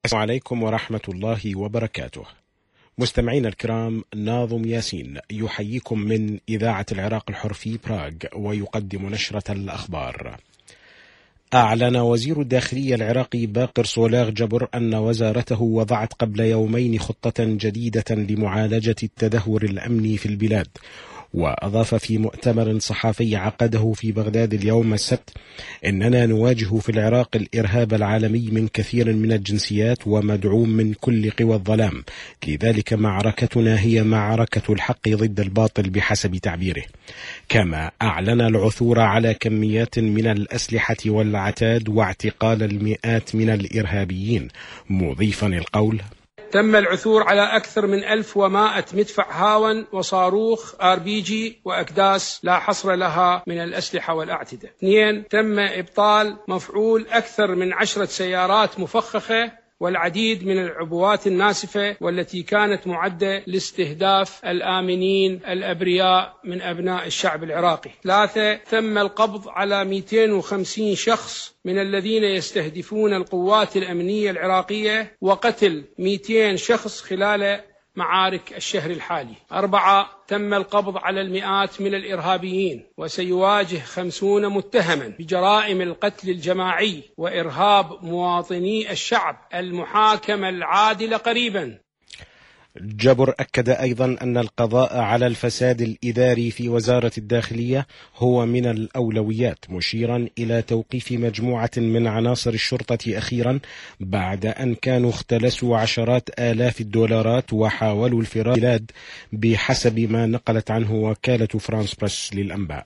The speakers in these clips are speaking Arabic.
السلام عليكم ورحمة الله وبركاته. مستمعين الكرام، ناظم ياسين يحييكم من إذاعة العراق الحر في براغ ويقدم نشرة الأخبار. أعلن وزير الداخلية العراقي باقر صولاغ جبر أن وزارته وضعت قبل يومين خطة جديدة لمعالجة التدهور الأمني في البلاد. وأضاف في مؤتمر صحفي عقده في بغداد اليوم السبت: إننا نواجه في العراق الإرهاب العالمي من كثير من الجنسيات ومدعوم من كل قوى الظلام، لذلك معركتنا هي معركة الحق ضد الباطل بحسب تعبيره. كما أعلن العثور على كميات من الأسلحة والعتاد واعتقال المئات من الإرهابيين، مضيفا القول: تم العثور على أكثر من 1100 مدفع هاون وصاروخ RPG وأكداس لا حصر لها من الأسلحة والأعتدة. 2. تم إبطال مفعول أكثر من 10 سيارات مفخخة والعديد من العبوات الناسفة والتي كانت معدة لاستهداف الآمنين الأبرياء من أبناء الشعب العراقي. 3. تم القبض على 250 شخص من الذين يستهدفون القوات الأمنية العراقية، وقتل 200 شخص خلال معارك الشهر الحالي. 4. تم القبض على المئات من الإرهابيين، وسيواجه 50 متهما بجرائم القتل الجماعي وإرهاب مواطني الشعب المحاكمة العادلة قريبا. جبر أكد أيضا أن القضاء على الفساد الإداري في وزارة الداخلية هو من الأولويات، مشيرا إلى توقيف مجموعة من عناصر الشرطة أخيرا بعد أن كانوا اختلسوا عشرات آلاف الدولارات وحاولوا الفرار البلاد، بحسب ما نقلت عنه وكالة فرانس بريس للأنباء.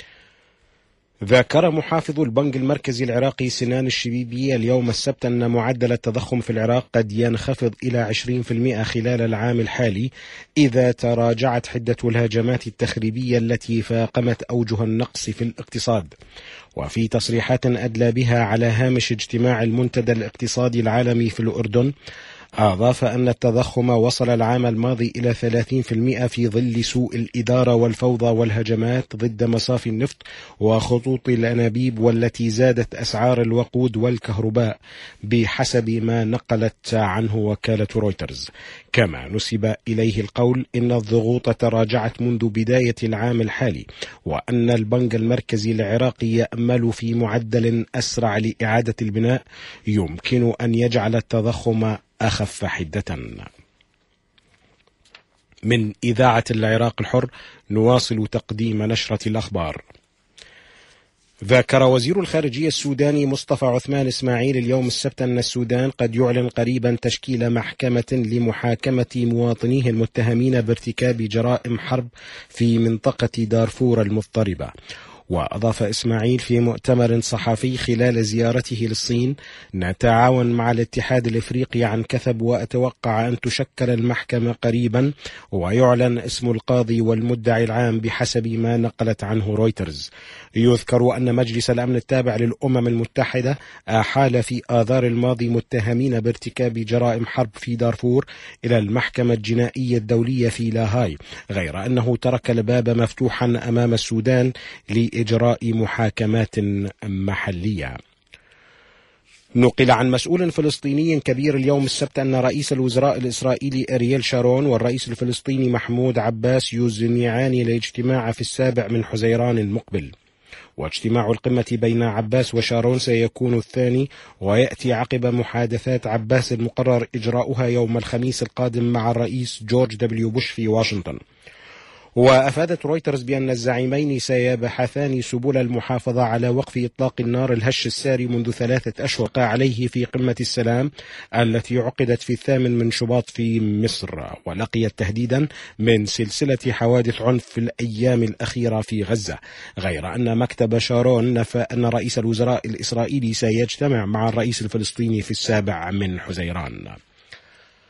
ذكر محافظ البنك المركزي العراقي سنان الشبيبي اليوم السبت أن معدل التضخم في العراق قد ينخفض إلى 20% خلال العام الحالي إذا تراجعت حدة الهجمات التخريبية التي فاقمت أوجه النقص في الاقتصاد. وفي تصريحات أدلى بها على هامش اجتماع المنتدى الاقتصادي العالمي في الأردن، أضاف أن التضخم وصل العام الماضي إلى 30% في ظل سوء الإدارة والفوضى والهجمات ضد مصافي النفط وخطوط الأنابيب، والتي زادت أسعار الوقود والكهرباء بحسب ما نقلت عنه وكالة رويترز. كما نسب إليه القول إن الضغوط تراجعت منذ بداية العام الحالي، وأن البنك المركزي العراقي يأمل في معدل أسرع لإعادة البناء يمكن أن يجعل التضخم أخف حدة. من إذاعة العراق الحر نواصل تقديم نشرة الأخبار. ذكر وزير الخارجية السوداني مصطفى عثمان إسماعيل اليوم السبت أن السودان قد يعلن قريبا تشكيل محكمة لمحاكمة مواطنيه المتهمين بارتكاب جرائم حرب في منطقة دارفور المضطربة. وأضاف إسماعيل في مؤتمر صحفي خلال زيارته للصين: نتعاون مع الاتحاد الإفريقي عن كثب، وأتوقع أن تشكل المحكمة قريبا ويعلن اسم القاضي والمدعي العام بحسب ما نقلت عنه رويترز. يذكر أن مجلس الأمن التابع للأمم المتحدة أحال في آذار الماضي متهمين بارتكاب جرائم حرب في دارفور إلى المحكمة الجنائية الدولية في لاهاي، غير أنه ترك الباب مفتوحا أمام السودان لإجراء محاكمات محلية. نقل عن مسؤول فلسطيني كبير اليوم السبت أن رئيس الوزراء الإسرائيلي أرييل شارون والرئيس الفلسطيني محمود عباس يزمعان الاجتماع في 7 حزيران المقبل. واجتماع القمة بين عباس وشارون سيكون الثاني، ويأتي عقب محادثات عباس المقرر إجراؤها يوم الخميس القادم مع الرئيس جورج دبليو بوش في واشنطن. وأفادت رويترز بأن الزعيمين سيبحثان سبل المحافظة على وقف إطلاق النار الهش الساري منذ 3 أشهر عليه في قمة السلام التي عقدت في 8 شباط في مصر، ولقيت تهديدا من سلسلة حوادث عنف في الأيام الأخيرة في غزة، غير أن مكتب شارون نفى أن رئيس الوزراء الإسرائيلي سيجتمع مع الرئيس الفلسطيني في 7 حزيران.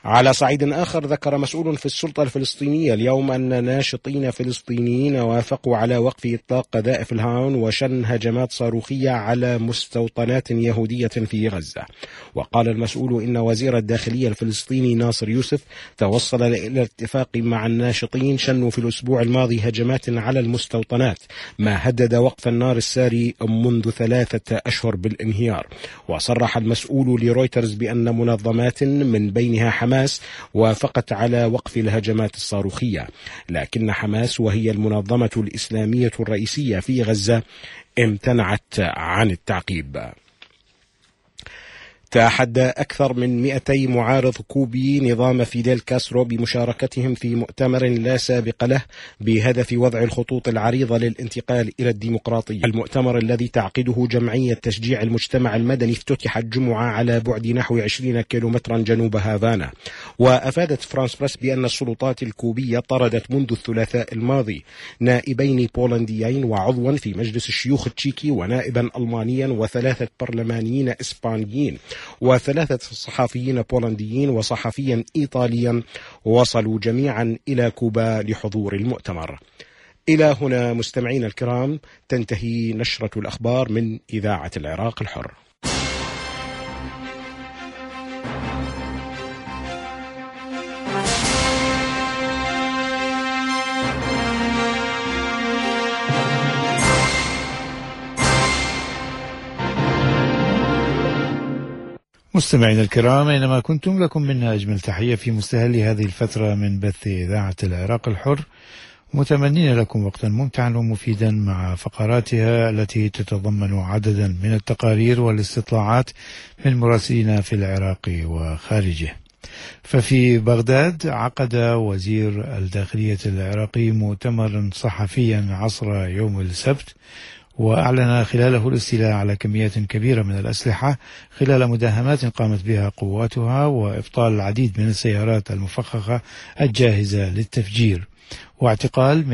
على صعيد آخر، ذكر مسؤول في السلطة الفلسطينية اليوم أن ناشطين فلسطينيين وافقوا على وقف إطلاق قذائف الهاون وشن هجمات صاروخية على مستوطنات يهودية في غزة. وقال المسؤول إن وزير الداخلية الفلسطيني ناصر يوسف توصل إلى اتفاق مع الناشطين شنوا في الأسبوع الماضي هجمات على المستوطنات، ما هدد وقف النار الساري منذ 3 أشهر بالانهيار. وصرح المسؤول لرويترز بأن منظمات من بينها حماس وافقت على وقف الهجمات الصاروخية، لكن حماس وهي المنظمة الإسلامية الرئيسية في غزة امتنعت عن التعقيب. تحدى أكثر من 200 معارض كوبي نظام فيديل كاسترو بمشاركتهم في مؤتمر لا سابق له بهدف وضع الخطوط العريضة للانتقال إلى الديمقراطية. المؤتمر الذي تعقده جمعية تشجيع المجتمع المدني افتتح الجمعة على بعد نحو 20 كيلومترا جنوب هافانا. وأفادت فرانس بريس بأن السلطات الكوبية طردت منذ الثلاثاء الماضي نائبين بولنديين وعضوا في مجلس الشيوخ التشيكي ونائبا ألمانيا و3 برلمانيين إسبانيين و3 صحفيين بولنديين وصحفيا إيطاليا وصلوا جميعا إلى كوبا لحضور المؤتمر. إلى هنا مستمعين الكرام تنتهي نشرة الأخبار من إذاعة العراق الحر. مستمعينا الكرام، أينما كنتم لكم منا أجمل تحية في مستهل هذه الفترة من بث إذاعة العراق الحر، متمنين لكم وقتا ممتعا ومفيدا مع فقراتها التي تتضمن عددا من التقارير والاستطلاعات من مراسلين في العراق وخارجه. ففي بغداد عقد وزير الداخلية العراقي مؤتمرا صحفيا عصر يوم السبت، وأعلن خلاله الاستيلاء على كميات كبيرة من الأسلحة خلال مداهمات قامت بها قواتها وإبطال العديد من السيارات المفخخة الجاهزة للتفجير، واعتقال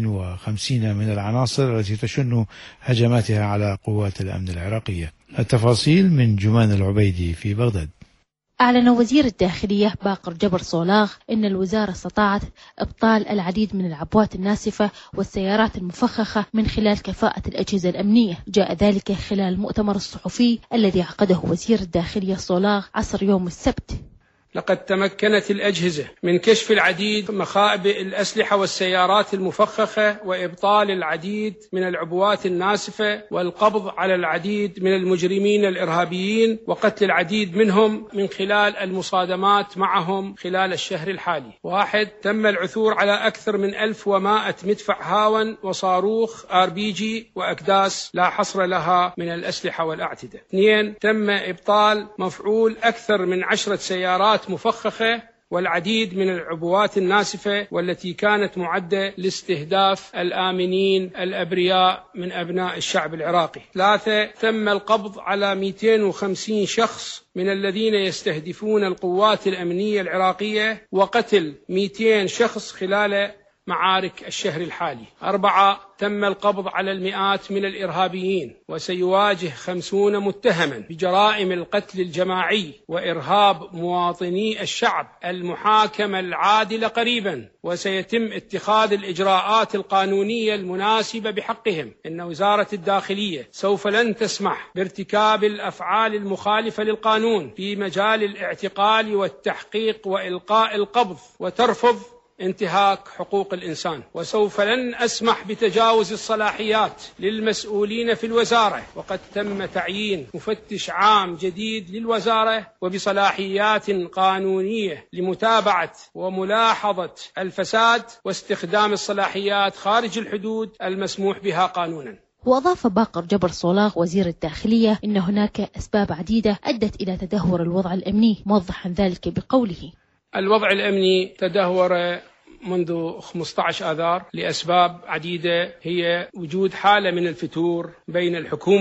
250 من العناصر التي تشن هجماتها على قوات الأمن العراقية. التفاصيل من جمان العبيدي في بغداد. أعلن وزير الداخلية باقر جبر صولاغ إن الوزارة استطاعت إبطال العديد من العبوات الناسفة والسيارات المفخخة من خلال كفاءة الأجهزة الأمنية. جاء ذلك خلال المؤتمر الصحفي الذي عقده وزير الداخلية صولاغ عصر يوم السبت. لقد تمكنت الأجهزة من كشف العديد من مخابئ الأسلحة والسيارات المفخخة وإبطال العديد من العبوات الناسفة والقبض على العديد من المجرمين الإرهابيين وقتل العديد منهم من خلال المصادمات معهم خلال الشهر الحالي. 1. تم العثور على أكثر من 1100 مدفع هاون وصاروخ RPG وأكداس لا حصر لها من الأسلحة والأعتدة. 2. تم إبطال مفعول أكثر من 10 سيارات مفخخة والعديد من العبوات الناسفة والتي كانت معدة لاستهداف الآمنين الأبرياء من أبناء الشعب العراقي. 3. تم القبض على 250 شخص من الذين يستهدفون القوات الأمنية العراقية وقتل 200 شخص خلال معارك الشهر الحالي. 4. تم القبض على المئات من الإرهابيين وسيواجه 50 متهما بجرائم القتل الجماعي وإرهاب مواطني الشعب المحاكمة العادلة قريبا، وسيتم اتخاذ الإجراءات القانونية المناسبة بحقهم. إن وزارة الداخلية سوف لن تسمح بارتكاب الأفعال المخالفة للقانون في مجال الاعتقال والتحقيق وإلقاء القبض، وترفض انتهاك حقوق الإنسان. وسوف لن أسمح بتجاوز الصلاحيات للمسؤولين في الوزارة، وقد تم تعيين مفتش عام جديد للوزارة وبصلاحيات قانونية لمتابعة وملاحظة الفساد واستخدام الصلاحيات خارج الحدود المسموح بها قانونا. وأضاف باقر جبر صولاغ وزير الداخلية إن هناك أسباب عديدة أدت إلى تدهور الوضع الأمني، موضحا ذلك بقوله: الوضع الأمني تدهور منذ 15 آذار لأسباب عديدة، هي وجود حالة من الفتور بين الحكومة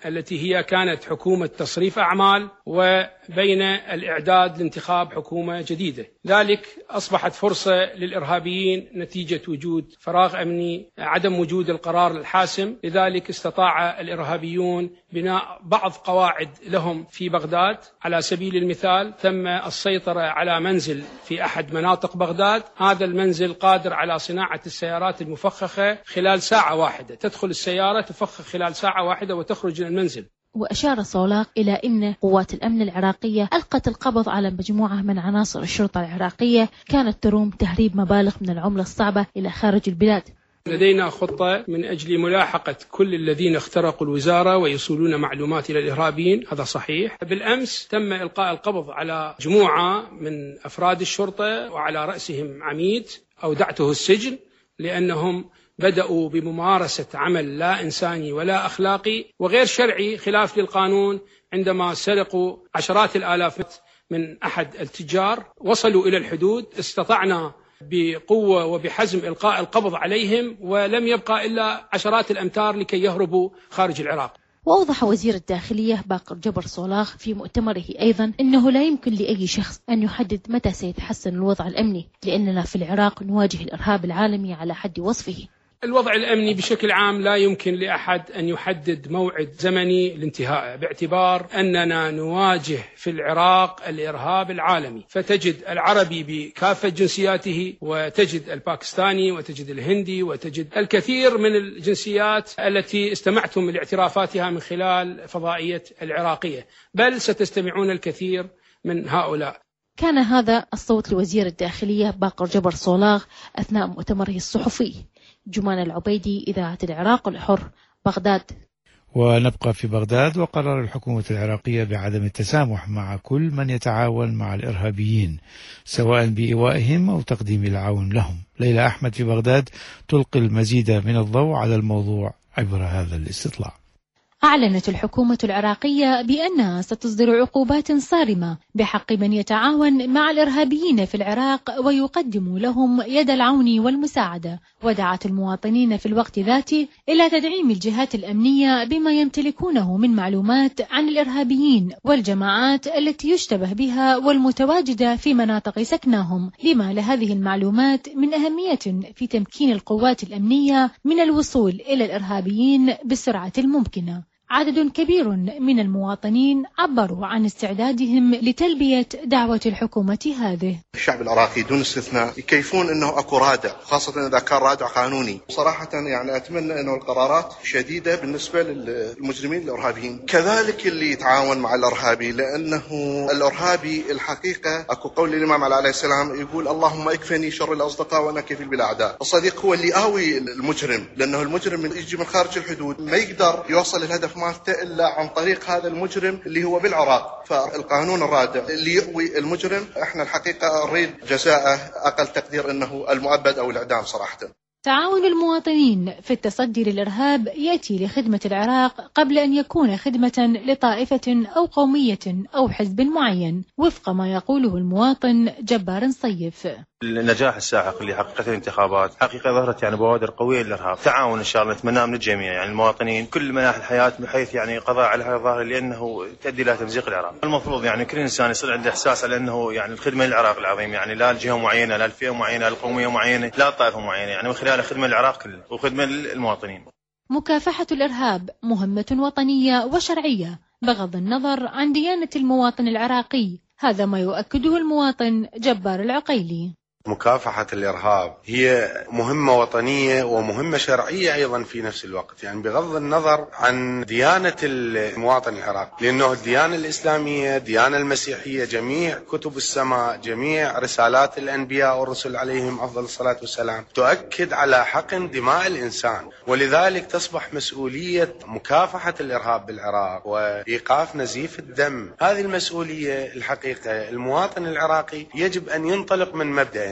التي هي كانت حكومة تصريف أعمال وبين الإعداد لانتخاب حكومة جديدة. ذلك أصبحت فرصة للإرهابيين نتيجة وجود فراغ أمني، عدم وجود القرار الحاسم. لذلك استطاع الإرهابيون بناء بعض قواعد لهم في بغداد. على سبيل المثال تم السيطرة على منزل في أحد مناطق بغداد، هذا المنزل قادر على صناعة السيارات المفخخة خلال ساعة واحدة، تدخل السيارة تفخخ خلال ساعة واحدة وتخرج من المنزل. وأشار صولاغ إلى أن قوات الأمن العراقية ألقت القبض على مجموعة من عناصر الشرطة العراقية كانت تروم تهريب مبالغ من العملة الصعبة إلى خارج البلاد. لدينا خطة من أجل ملاحقة كل الذين اخترقوا الوزارة ويصولون معلومات إلى الإرهابيين، هذا صحيح. بالأمس تم إلقاء القبض على مجموعة من أفراد الشرطة وعلى رأسهم عميد أودعته السجن لأنهم بدأوا بممارسة عمل لا إنساني ولا أخلاقي وغير شرعي خلاف للقانون عندما سرقوا عشرات الآلاف من أحد التجار. وصلوا إلى الحدود، استطعنا بقوة وبحزم إلقاء القبض عليهم ولم يبقى إلا عشرات الأمتار لكي يهربوا خارج العراق. وأوضح وزير الداخلية باقر جبر صولاغ في مؤتمره أيضا أنه لا يمكن لأي شخص أن يحدد متى سيتحسن الوضع الأمني، لأننا في العراق نواجه الإرهاب العالمي على حد وصفه. الوضع الأمني بشكل عام لا يمكن لأحد أن يحدد موعد زمني لانتهائه، باعتبار أننا نواجه في العراق الإرهاب العالمي. فتجد العربي بكافة جنسياته، وتجد الباكستاني، وتجد الهندي، وتجد الكثير من الجنسيات التي استمعتم لاعترافاتها من خلال فضائية العراقية، بل ستستمعون الكثير من هؤلاء. كان هذا الصوت لوزير الداخلية باقر جبر صولاغ أثناء مؤتمره الصحفي. جمان العبيدي، إذاعة العراق الحر، بغداد. ونبقى في بغداد. وقرر الحكومة العراقية بعدم التسامح مع كل من يتعاون مع الإرهابيين سواء بإيوائهم أو تقديم العون لهم. ليلى أحمد في بغداد تلقي المزيد من الضوء على الموضوع عبر هذا الاستطلاع. أعلنت الحكومة العراقية بأنها ستصدر عقوبات صارمة بحق من يتعاون مع الإرهابيين في العراق ويقدم لهم يد العون والمساعدة، ودعت المواطنين في الوقت ذاته إلى تدعيم الجهات الأمنية بما يمتلكونه من معلومات عن الإرهابيين والجماعات التي يشتبه بها والمتواجدة في مناطق سكنهم، لما لهذه المعلومات من أهمية في تمكين القوات الأمنية من الوصول إلى الإرهابيين بالسرعة الممكنة. عدد كبير من المواطنين عبروا عن استعدادهم لتلبية دعوة الحكومة هذه. الشعب العراقي دون استثناء يكيفون انه اكو رادع، خاصة اذا كان رادع قانوني. صراحة يعني اتمنى انه القرارات شديدة بالنسبة للمجرمين الارهابيين، كذلك اللي يتعاون مع الارهابي، لانه الارهابي الحقيقة اكو قول الامام عليه السلام يقول اللهم اكفني شر الاصدقاء وانا كفيل بالاعداء. الصديق هو اللي يقاوي المجرم، لانه المجرم من يجي من خارج الحدود ما يقدر يوصل الهدف مالته إلا عن طريق هذا المجرم اللي هو بالعراق. فالقانون الرادع اللي يقوي المجرم احنا الحقيقة نريد جزاءه أقل تقدير أنه المؤبد أو الإعدام صراحة. تعاون المواطنين في التصدي للإرهاب يأتي لخدمة العراق قبل أن يكون خدمة لطائفة أو قومية أو حزب معين، وفق ما يقوله المواطن جبار صيف. النجاح الساحق اللي حققته الانتخابات حقيقة ظهرت يعني بوادر قوية للإرهاب. تعاون إن شاء الله نتمناه من الجميع، يعني المواطنين كل مناحي الحياة، بحيث يعني قضاء على هذا الظاهر لأنه تؤدي إلى تمزيق العراق. المفروض يعني كل إنسان يصير عنده إحساس على أنه يعني الخدمة للعراق العظيم، يعني لا لجهة معينة، لا لفئة معينة، لا لقومية معينة، لا طائفة معينة، يعني من خلال خدمة للعراق كله وخدمة للمواطنين. مكافحة الإرهاب مهمة وطنية وشرعية بغض النظر عن ديانة المواطن العراقي، هذا ما يؤكده المواطن جبار العقيلي. مكافحة الإرهاب هي مهمة وطنية ومهمة شرعية أيضا في نفس الوقت، يعني بغض النظر عن ديانة المواطن العراقي، لأنه الديانة الإسلامية، الديانة المسيحية، جميع كتب السماء، جميع رسالات الأنبياء والرسل عليهم أفضل الصلاة والسلام تؤكد على حقن دماء الإنسان، ولذلك تصبح مسؤولية مكافحة الإرهاب بالعراق وإيقاف نزيف الدم. هذه المسؤولية الحقيقة المواطن العراقي يجب أن ينطلق من مبدأ،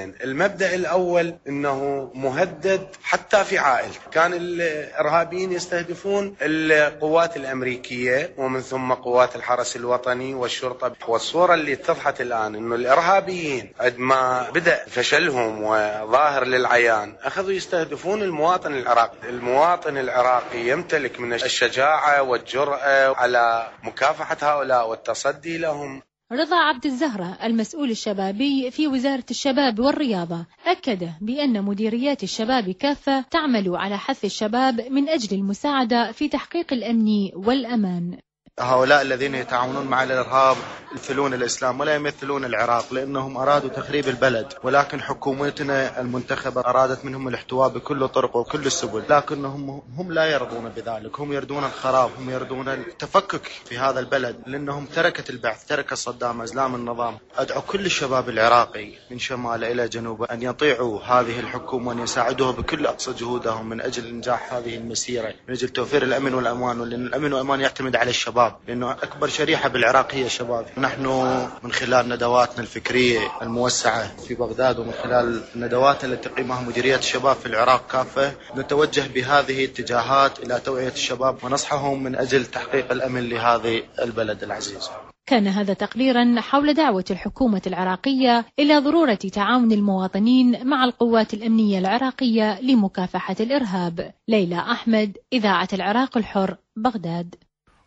مبدأين. المبدأ الأول أنه مهدد حتى في عائلته. كان الإرهابيين يستهدفون القوات الأمريكية ومن ثم قوات الحرس الوطني والشرطة. والصورة اللي اتضحت الآن أنه الإرهابيين عندما بدأ فشلهم وظاهر للعيان أخذوا يستهدفون المواطن العراقي. المواطن العراقي يمتلك من الشجاعة والجرأة على مكافحة هؤلاء والتصدي لهم. رضا عبد الزهرة المسؤول الشبابي في وزارة الشباب والرياضة أكد بأن مديريات الشباب كافة تعمل على حث الشباب من أجل المساعدة في تحقيق الأمن والأمان. هؤلاء الذين يتعاونون مع الإرهاب يمثلون الإسلام ولا يمثلون العراق، لأنهم أرادوا تخريب البلد، ولكن حكومتنا المنتخبة أرادت منهم الاحتواء بكل الطرق وكل السبل، لكنهم لا يرضون بذلك. هم يريدون الخراب، هم يريدون التفكك في هذا البلد، لأنهم تركت البعث، ترك صدام، أزلام النظام. أدعو كل الشباب العراقي من شمال إلى جنوب أن يطيعوا هذه الحكومة وأن يساعدوها بكل أقصى جهودهم من أجل إنجاح هذه المسيرة، من أجل توفير الأمن والأمان، لأن الأمن والأمان يعتمد على الشباب، لأنه أكبر شريحة بالعراق هي الشباب. نحن من خلال ندواتنا الفكرية الموسعة في بغداد ومن خلال الندوات التي تقيمها مديريات الشباب في العراق كافة نتوجه بهذه الاتجاهات إلى توعية الشباب ونصحهم من أجل تحقيق الأمن لهذه البلد العزيز. كان هذا تقريرا حول دعوة الحكومة العراقية إلى ضرورة تعاون المواطنين مع القوات الأمنية العراقية لمكافحة الإرهاب. ليلى أحمد، إذاعة العراق الحر، بغداد.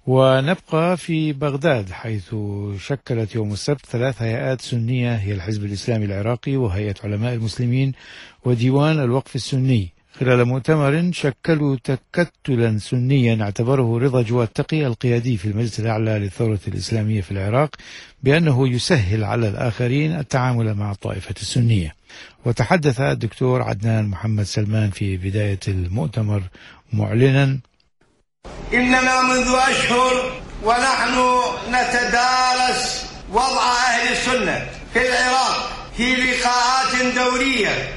ونبقى في بغداد، حيث شكلت يوم السبت 3 هيئات سنية هي الحزب الإسلامي العراقي وهيئة علماء المسلمين وديوان الوقف السني خلال مؤتمر شكلوا تكتلا سنيا اعتبره رضا جواد تقي القيادي في المجلس الأعلى للثورة الإسلامية في العراق بأنه يسهل على الآخرين التعامل مع الطائفة السنية. وتحدث الدكتور عدنان محمد سلمان في بداية المؤتمر معلنا: إننا منذ أشهر ونحن نتدارس وضع أهل السنة في العراق في لقاءات دورية،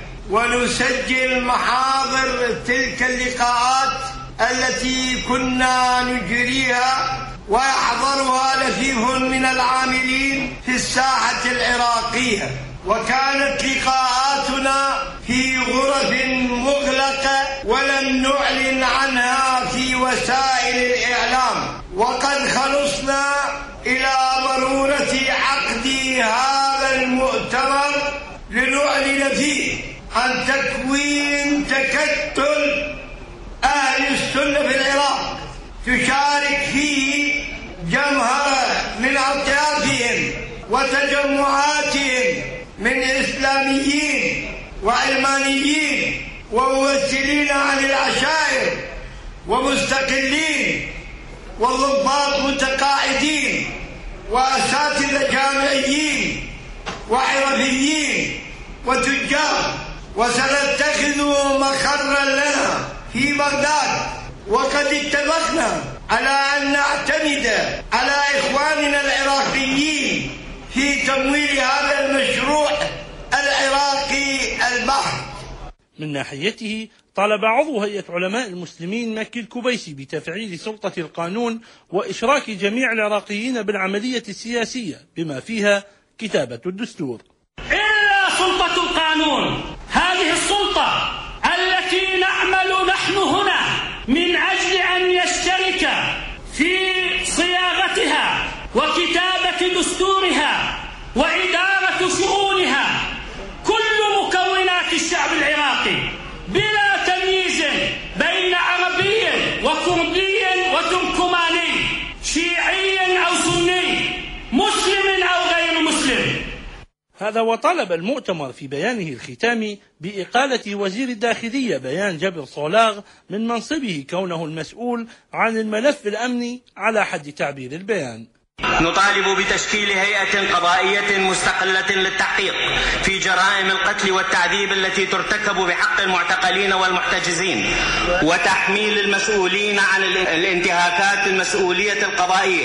ونسجل محاضر تلك اللقاءات التي كنا نجريها ويحضرها لفيف من العاملين في الساحة العراقية. وكانت لقاءاتنا في غرف مغلقة ولم نعلن عنها في وسائل الإعلام، وقد خلصنا إلى ضرورة عقد هذا المؤتمر لنعلن فيه عن تكوين تكتل أهل السنة في العراق تشارك فيه جمهرة من أطيافهم وتجمعاتهم من إسلاميين وعلمانيين وممثلين عن العشائر ومستقلين وضباط متقاعدين وأساتذة جامعيين وحرفيين وتجار. وسنتخذ مقرا لنا في بغداد، وقد اتفقنا على أن نعتمد على إخواننا العراقيين في تمويل هذا المشروع العراقي البحث. من ناحيته طالب عضو هيئة علماء المسلمين مكي الكبيسي بتفعيل سلطة القانون وإشراك جميع العراقيين بالعملية السياسية بما فيها كتابة الدستور. إلا سلطة القانون، هذه السلطة التي نعمل نحن هنا من أجل أن يشترك في صياغتها وكتابة دستورها وإدارة شؤونها كل مكونات الشعب العراقي بلا تمييز بين عربي وكردي وتركماني، شيعي أو سني، مسلم أو غير مسلم. هذا وطلب المؤتمر في بيانه الختامي بإقالة وزير الداخلية بيان جبر صولاغ من منصبه كونه المسؤول عن الملف الأمني على حد تعبير البيان. نطالب بتشكيل هيئة قضائية مستقلة للتحقيق في جرائم القتل والتعذيب التي ترتكب بحق المعتقلين والمحتجزين، وتحميل المسؤولين عن الانتهاكات المسؤولية القضائية.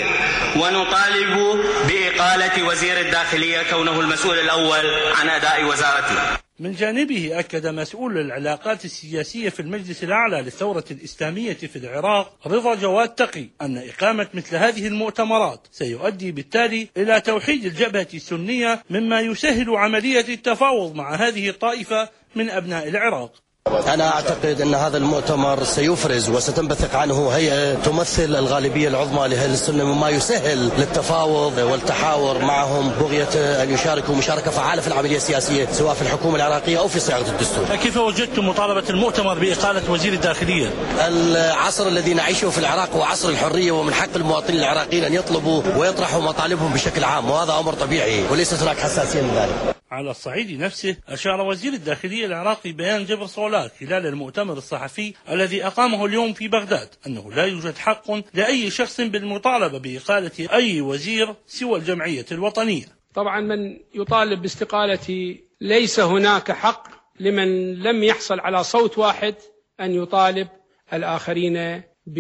ونطالب بإقالة وزير الداخلية كونه المسؤول الأول عن أداء وزارته. من جانبه أكد مسؤول العلاقات السياسية في المجلس الأعلى للثورة الإسلامية في العراق رضا جواد تقي أن إقامة مثل هذه المؤتمرات سيؤدي بالتالي إلى توحيد الجبهة السنية، مما يسهل عملية التفاوض مع هذه الطائفة من أبناء العراق. أنا أعتقد أن هذا المؤتمر سيفرز وستنبثق عنه هيئة تمثل الغالبية العظمى لأهل السنة، مما يسهل للتفاوض والتحاور معهم بغية أن يشاركوا مشاركة فعالة في العملية السياسية سواء في الحكومة العراقية أو في صياغة الدستور. كيف وجدتم مطالبة المؤتمر بإقالة وزير الداخلية؟ العصر الذي نعيشه في العراق هو عصر الحرية، ومن حق المواطنين العراقيين أن يطلبوا ويطرحوا مطالبهم بشكل عام، وهذا أمر طبيعي وليست هناك حساسية من ذلك. على الصعيد نفسه أشار وزير الداخلية العراقي بيان جبر صولاك خلال المؤتمر الصحفي الذي أقامه اليوم في بغداد أنه لا يوجد حق لأي شخص بالمطالبة بإقالة أي وزير سوى الجمعية الوطنية. طبعا من يطالب باستقالتي ليس هناك حق لمن لم يحصل على صوت واحد أن يطالب الآخرين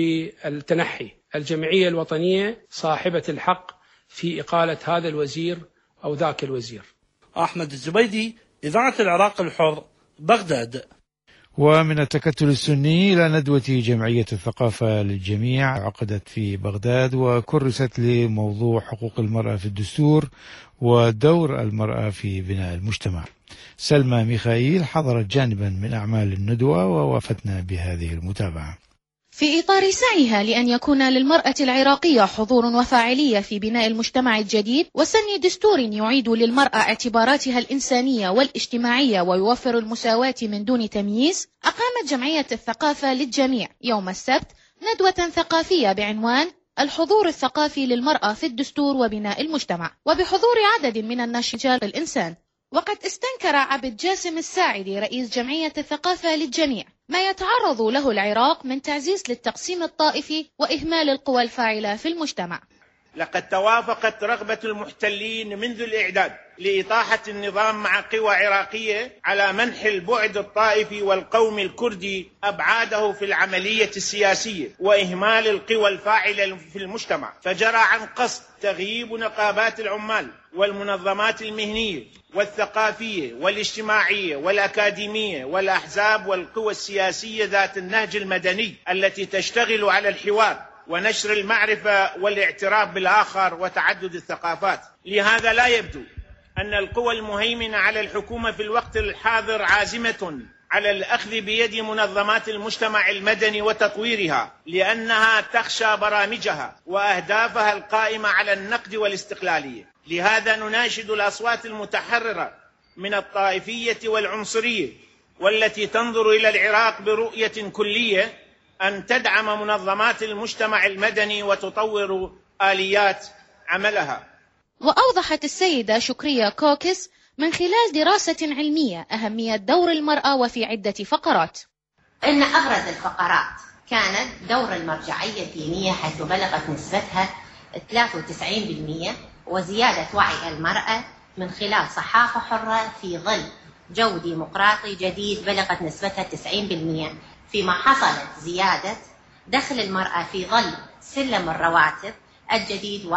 بالتنحي. الجمعية الوطنية صاحبة الحق في إقالة هذا الوزير أو ذاك الوزير. أحمد الزبيدي، إذاعة العراق الحر، بغداد. ومن التكتل السني إلى ندوة جمعية الثقافة للجميع عقدت في بغداد وكرست لموضوع حقوق المرأة في الدستور ودور المرأة في بناء المجتمع. سلمى ميخائيل حضرت جانبا من أعمال الندوة ووفتنا بهذه المتابعة. في إطار سعيها لأن يكون للمرأة العراقية حضور وفاعلية في بناء المجتمع الجديد وسن دستور يعيد للمرأة اعتباراتها الإنسانية والاجتماعية ويوفر المساواة من دون تمييز، أقامت جمعية الثقافة للجميع يوم السبت ندوة ثقافية بعنوان الحضور الثقافي للمرأة في الدستور وبناء المجتمع، وبحضور عدد من الناشطات الإنسان. وقد استنكر عبد جاسم الساعدي رئيس جمعية الثقافة للجميع ما يتعرض له العراق من تعزيز للتقسيم الطائفي وإهمال القوى الفاعلة في المجتمع. لقد توافقت رغبة المحتلين منذ الإعداد لإطاحة النظام مع قوى عراقية على منح البعد الطائفي والقومي الكردي أبعاده في العملية السياسية وإهمال القوى الفاعلة في المجتمع، فجرى عن قصد تغييب نقابات العمال والمنظمات المهنية والثقافية والاجتماعية والأكاديمية والأحزاب والقوى السياسية ذات النهج المدني التي تشتغل على الحوار ونشر المعرفة والاعتراف بالآخر وتعدد الثقافات. لهذا لا يبدو أن القوى المهيمنة على الحكومة في الوقت الحاضر عازمة على الأخذ بيد منظمات المجتمع المدني وتطويرها، لأنها تخشى برامجها وأهدافها القائمة على النقد والاستقلالية. لهذا نناشد الأصوات المتحررة من الطائفية والعنصرية والتي تنظر إلى العراق برؤية كلية أن تدعم منظمات المجتمع المدني وتطور آليات عملها. وأوضحت السيدة شكرية كوكس من خلال دراسة علمية أهمية دور المرأة وفي عدة فقرات. إن أبرز الفقرات كانت دور المرجعية الدينية حيث بلغت نسبتها 93%، وزيادة وعي المرأة من خلال صحافة حرة في ظل جو ديمقراطي جديد بلغت نسبتها 90%، فيما حصلت زيادة دخل المرأة في ظل سلم الرواتب الجديد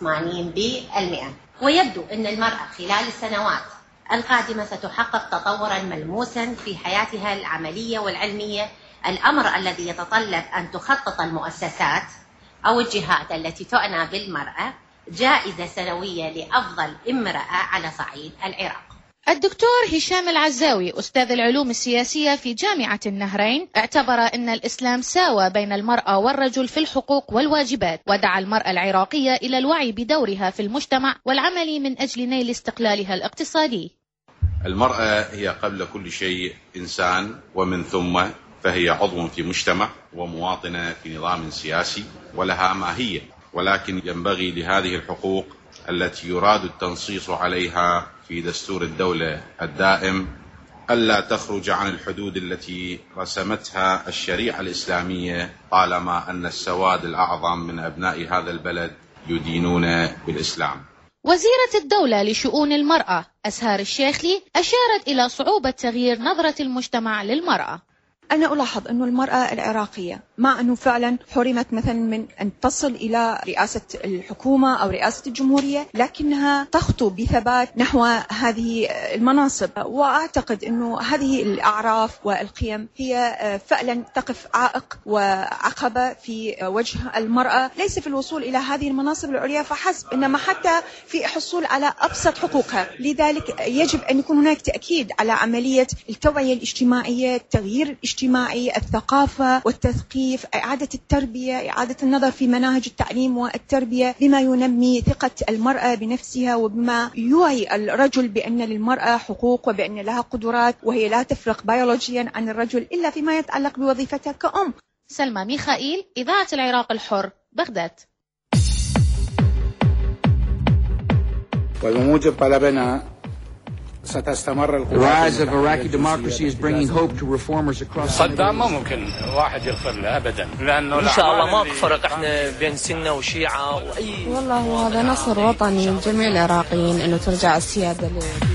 81%. ويبدو أن المرأة خلال السنوات القادمة ستحقق تطورا ملموسا في حياتها العملية والعلمية، الأمر الذي يتطلب أن تخطط المؤسسات أو الجهات التي تعنى بالمرأة جائزة سنوية لأفضل امرأة على صعيد العراق. الدكتور هشام العزاوي أستاذ العلوم السياسية في جامعة النهرين اعتبر أن الإسلام ساوى بين المرأة والرجل في الحقوق والواجبات، ودعا المرأة العراقية إلى الوعي بدورها في المجتمع والعمل من أجل نيل استقلالها الاقتصادي. المرأة هي قبل كل شيء إنسان، ومن ثم فهي عضو في مجتمع ومواطنة في نظام سياسي ولها ماهية، ولكن ينبغي لهذه الحقوق التي يراد التنصيص عليها في دستور الدولة الدائم ألا تخرج عن الحدود التي رسمتها الشريعة الإسلامية، طالما أن السواد الأعظم من أبناء هذا البلد يدينون بالإسلام. وزيرة الدولة لشؤون المرأة أسهار الشيخلي أشارت إلى صعوبة تغيير نظرة المجتمع للمرأة. أنا ألاحظ أنه المرأة العراقية مع أنه فعلا حرمت مثلا من أن تصل إلى رئاسة الحكومة أو رئاسة الجمهورية، لكنها تخطو بثبات نحو هذه المناصب. وأعتقد أنه هذه الأعراف والقيم هي فعلا تقف عائق وعقبة في وجه المرأة، ليس في الوصول إلى هذه المناصب العليا فحسب، إنما حتى في الحصول على أبسط حقوقها. لذلك يجب أن يكون هناك تأكيد على عملية التوعية الاجتماعية، التغيير الاجتماعي، الثقافة والتثقيف، إعادة التربية، إعادة النظر في مناهج التعليم والتربية بما ينمي ثقة المرأة بنفسها وبما يوعي الرجل بأن للمرأة حقوق وبأن لها قدرات وهي لا تفرق بيولوجيا عن الرجل إلا فيما يتعلق بوظيفتها كأم. سلمى ميخائيل، إذاعة العراق الحر، بغداد. وبموجب طلبنا ستستمر The rise of Iraqi democracy is bringing hope to reformers across صدام ما ممكن واحد يغفر له ابدا، لانه ان شاء الله ما فرق احنا بين سنه وشيعه واي. والله هذا نصر وطني لجميع العراقيين انه ترجع السياده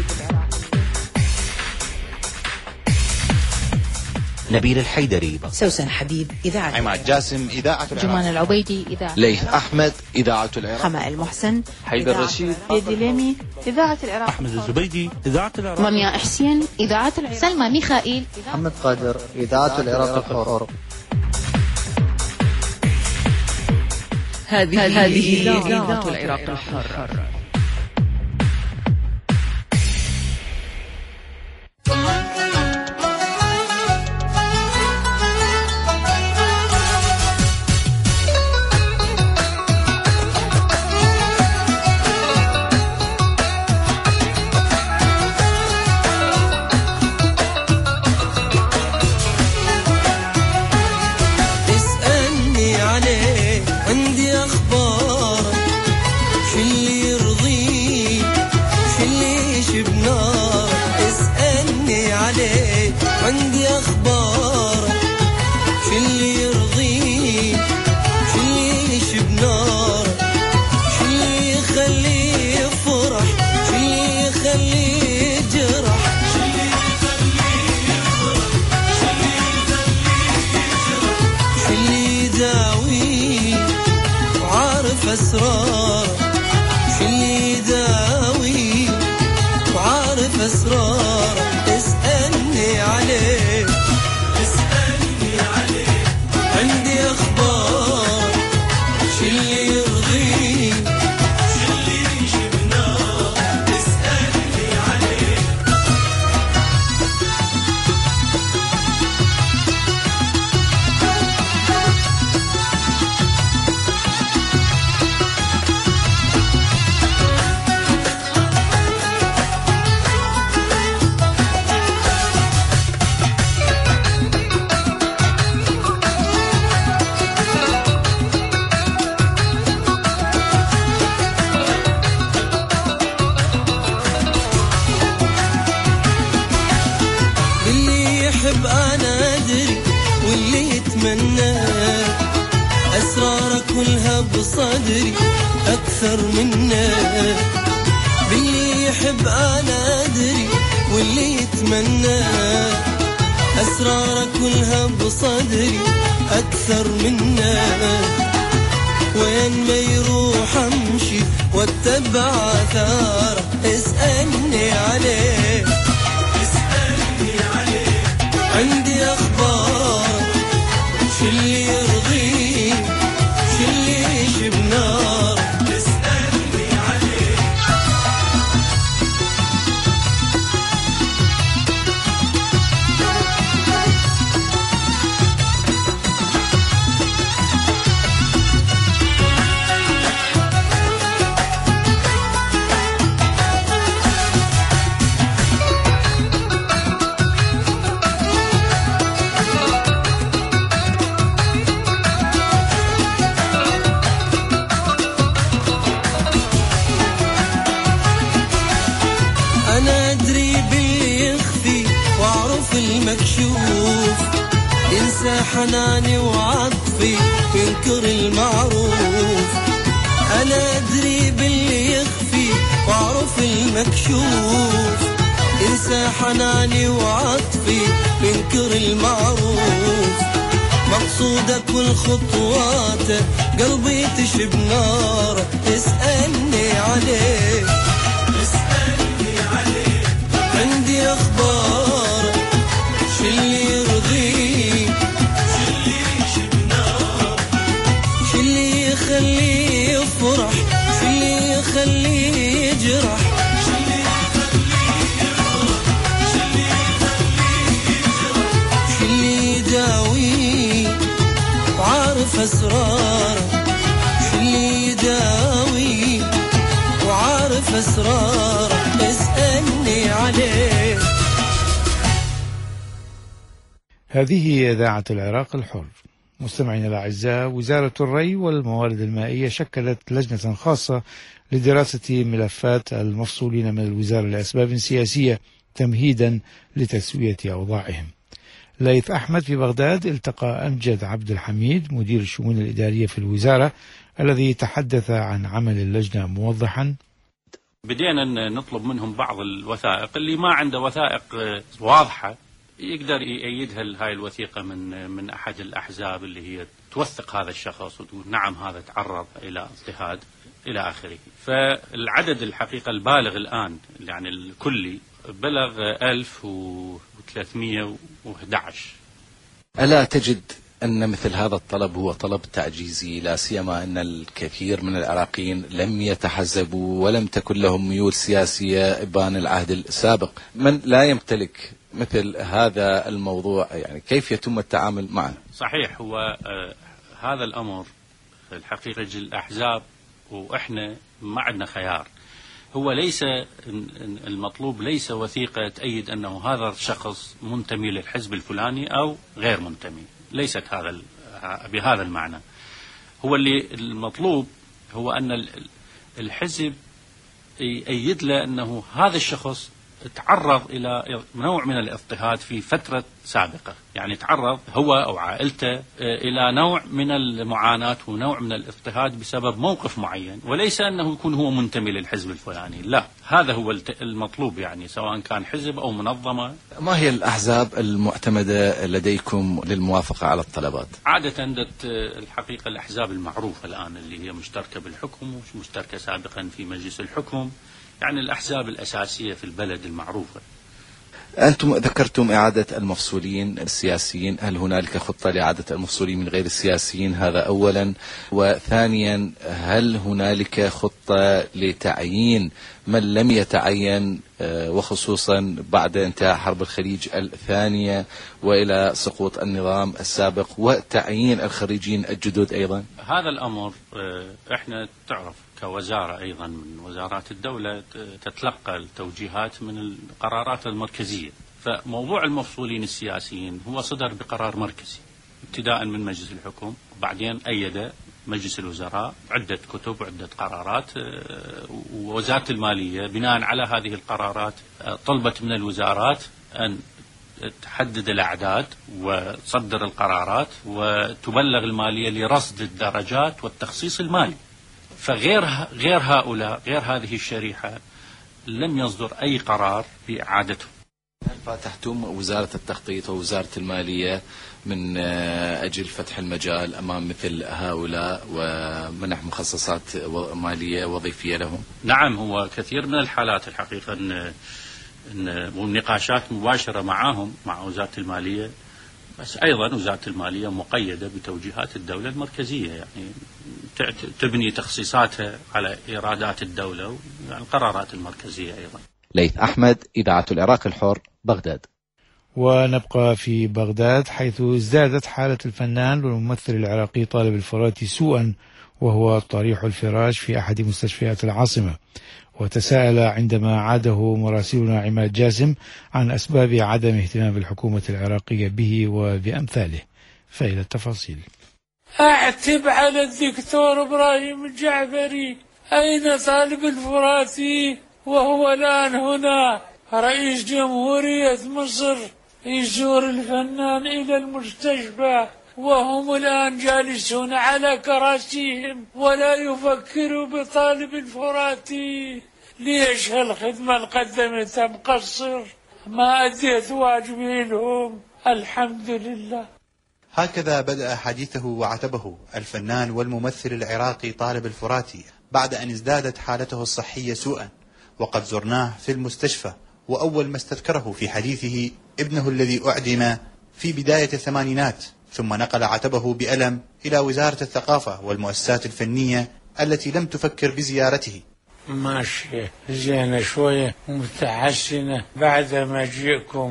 نبيل الحيدري، سوسن حبيب، إذاعة عماد جاسم، إذاعة العراق. جمان العبيدي، إذاعة ليث أحمد، إذاعة العراق. حماء المحسن، حيدر رشيد، يديليمي، إذاعة العراق. أحمد الزبيدي، إذاعة العراق. رميا حسين، إذاعة العراق. سلمى ميخائيل، محمد قادر، إذاعة العراق الحر. هذه إذاعة العراق الحر. عندي أخبار في اللي يرضيك، في اللي يشب نار، في اللي يخليه يفرح، في اللي يخليه يجرح، في اللي يداوي وعارف أسرار، في اللي يداوي وعارف أسرار. اسألني عليه، اسألني عليه، عندي أخبار شي اللي يرضيك، شي اللي يجيب نار. اسألني عليه. أسرارك كلها بصدري أكثر منك، باللي يحب أنا أدري واللي يتمنى. أسرارك كلها بصدري أكثر منك، وين ما يروح أمشي واتبع آثاره. اسألني عليه، اسألني عليه، عندي أخبار شي اللي يرضيك، شي اللي يشب نار. اسألني عليه. أنا أدري باللي يخفي وأعرف المكشوف، ينسى حناني وعطفي وينكر المعروف. أنا أدري باللي يخفي وأعرف المكشوف، انسى حناني وعطفي بنكر المعروف مقصودك والخطوات قلبي تشب نار اسألني عليه عندي أخبار شلي يرضيك شلي يخليه يفرح شلي يخليه يجرح شلي يداوي وعارف أسراره شلي يداوي وعارف أسراره اسألني عليه. هذه إذاعة العراق الحر. مستمعينا الأعزاء، وزارة الري والموارد المائية شكلت لجنة خاصة لدراسة ملفات المفصولين من الوزارة لأسباب سياسية تمهيدا لتسوية أوضاعهم. ليث أحمد في بغداد التقى أمجد عبد الحميد مدير الشؤون الإدارية في الوزارة الذي تحدث عن عمل اللجنة موضحا: بدينا نطلب منهم بعض الوثائق، اللي ما عنده وثائق واضحة يقدر يأيدها هاي الوثيقة من أحد الأحزاب اللي هي توثق هذا الشخص وتقول نعم هذا تعرض إلى اضطهاد إلى آخره. فالعدد الحقيقة البالغ الآن يعني الكلي بلغ 1311. ألا تجد أن مثل هذا الطلب هو طلب تعجيزي، لا سيما أن الكثير من العراقيين لم يتحزبوا ولم تكن لهم ميول سياسية إبان العهد السابق؟ من لا يمتلك مثل هذا الموضوع يعني كيف يتم التعامل معه؟ صحيح، هو هذا الأمر الحقيقة الأحزاب وإحنا ما عندنا خيار. هو ليس المطلوب ليس وثيقة تأيد أنه هذا الشخص منتمي للحزب الفلاني أو غير منتمي، ليست بهذا المعنى. هو اللي المطلوب هو أن الحزب يأيد له أنه هذا الشخص تعرض إلى نوع من الاضطهاد في فترة سابقة، يعني تعرض هو أو عائلته إلى نوع من المعاناة ونوع من الاضطهاد بسبب موقف معين، وليس أنه يكون هو منتمي للحزب الفلاني. لا، هذا هو المطلوب، يعني سواء كان حزب أو منظمة. ما هي الأحزاب المعتمدة لديكم للموافقة على الطلبات؟ عادة الحقيقة الأحزاب المعروفة الآن اللي هي مشتركة بالحكم ومشتركة سابقا في مجلس الحكم، يعني الأحزاب الأساسية في البلد المعروفة. أنتم ذكرتم إعادة المفصولين السياسيين، هل هنالك خطة لإعادة المفصولين من غير السياسيين؟ هذا أولا. وثانيا، هل هنالك خطة لتعيين من لم يتعين، وخصوصا بعد انتهاء حرب الخليج الثانية وإلى سقوط النظام السابق، وتعيين الخريجين الجدد أيضا؟ هذا الأمر احنا تعرف كوزارة أيضا من وزارات الدولة تتلقى التوجيهات من القرارات المركزية. فموضوع المفصولين السياسيين هو صدر بقرار مركزي ابتداء من مجلس الحكم، وبعدين أيد مجلس الوزراء عدة كتب وعدة قرارات، ووزارة المالية بناء على هذه القرارات طلبت من الوزارات أن تحدد الأعداد وتصدر القرارات وتبلغ المالية لرصد الدرجات والتخصيص المالي. فغير هؤلاء، غير هذه الشريحة، لم يصدر أي قرار بإعادتهم. هل فاتحتم وزارة التخطيط ووزارة المالية من أجل فتح المجال أمام مثل هؤلاء ومنح مخصصات مالية وظيفية لهم؟ نعم، هو كثير من الحالات الحقيقة والنقاشات مباشرة معهم مع وزارة المالية، بس أيضا وزارة المالية مقيدة بتوجيهات الدولة المركزية، يعني تبني تخصيصاتها على إيرادات الدولة والقرارات المركزية أيضا. ليث أحمد، إذاعة العراق الحر، بغداد. ونبقى في بغداد حيث ازدادت حالة الفنان والممثل العراقي طالب الفراتي سوءا وهو طريح الفراش في أحد مستشفيات العاصمة، وتساءل عندما عاده مراسلنا عماد جاسم عن أسباب عدم اهتمام الحكومة العراقية به وبأمثاله. فإلى التفاصيل. أعتب على الدكتور إبراهيم الجعفري، أين طالب الفراتي وهو الآن هنا رئيس جمهورية مصر يزور الفنان إلى المستشفى، وهم الآن جالسون على كراسيهم ولا يفكروا بطالب الفراتي. ليش هالخدمة اللي قدمتها مقصر؟ ما أديت واجبي لهم الحمد لله. هكذا بدأ حديثه وعتبه الفنان والممثل العراقي طالب الفراتي بعد أن ازدادت حالته الصحية سوءا، وقد زرناه في المستشفى، وأول ما استذكره في حديثه ابنه الذي أعدم في بداية الثمانينات، ثم نقل عتبه بألم إلى وزارة الثقافة والمؤسسات الفنية التي لم تفكر بزيارته. ماشية زينة شوية متحسنة بعد مجيئكم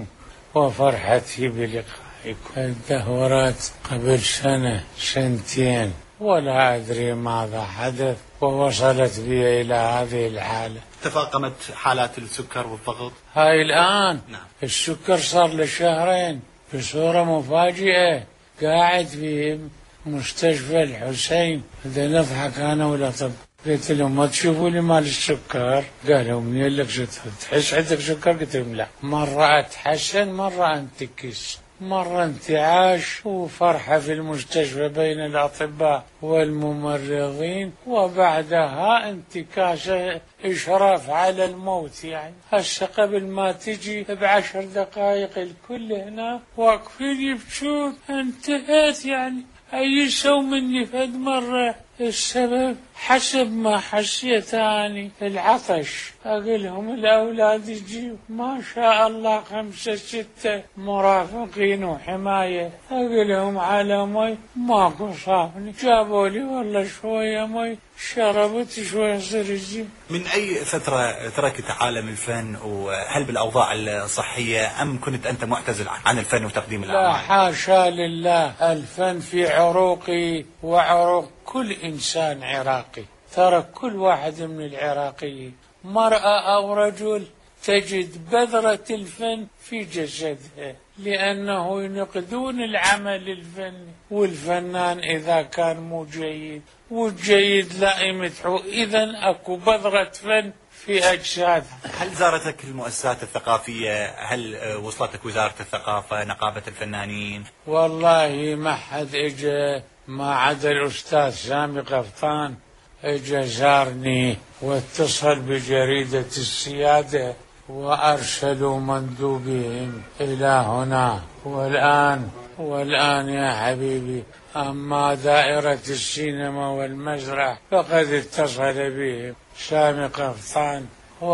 وفرحتي بلقائكم. الدهورات قبل سنة سنتين ولا أدري ماذا حدث ووصلت بي إلى هذه الحالة. تفاقمت حالات السكر والضغط. هاي الآن نعم. السكر صار لشهرين بصورة مفاجئة، قاعد في مستشفى الحسين. إذا نضحك أنا ولا طب، قلت لهم ما تشوفوا لي مال السكر؟ قالوا منين لك تحس عندك سكر؟ قلت لهم لا، مرة أتحسن مرة أنتكس، مرة انتعاش وفرحة في المستشفى بين الأطباء والممرضين، وبعدها انتكاسة إشراف على الموت. يعني هسه قبل ما تجي ب10 دقائق الكل هنا واقفين يبكون. انتهيت يعني أيسوا مني فد مرة. السبب حسب ما حسيت أني العطش. أقولهم الأولاد يجيب ما شاء الله 5 6 مرافقين وحماية. أقولهم على مي ماكو صافني، جابوا لي والله شوية مي شربت شوية صرجي. من أي فترة تركت عالم الفن، وهل بالأوضاع الصحية أم كنت أنت معتزل عن الفن وتقديم الأعمال؟ لا حاشا لله، الفن في عروقي وعروق كل إنسان عراقي. ترى كل واحد من العراقيين مرأة أو رجل تجد بذرة الفن في جسدها، لأنه ينقدون العمل الفني، والفنان إذا كان مو جيد والجيد لا يمدحوه، إذن أكو بذرة فن في أجسادها. هل زارتك المؤسسات الثقافية؟ هل وصلتك وزارة الثقافة، نقابة الفنانين؟ والله ما حد إجا ما عدا الأستاذ سامي قفطان إجا زارني واتصل بجريدة السيادة وأرسلوا مندوبهم إلى هنا. والآن يا حبيبي أما دائرة السينما والمسرح فقد اتصل بهم سامي قفطان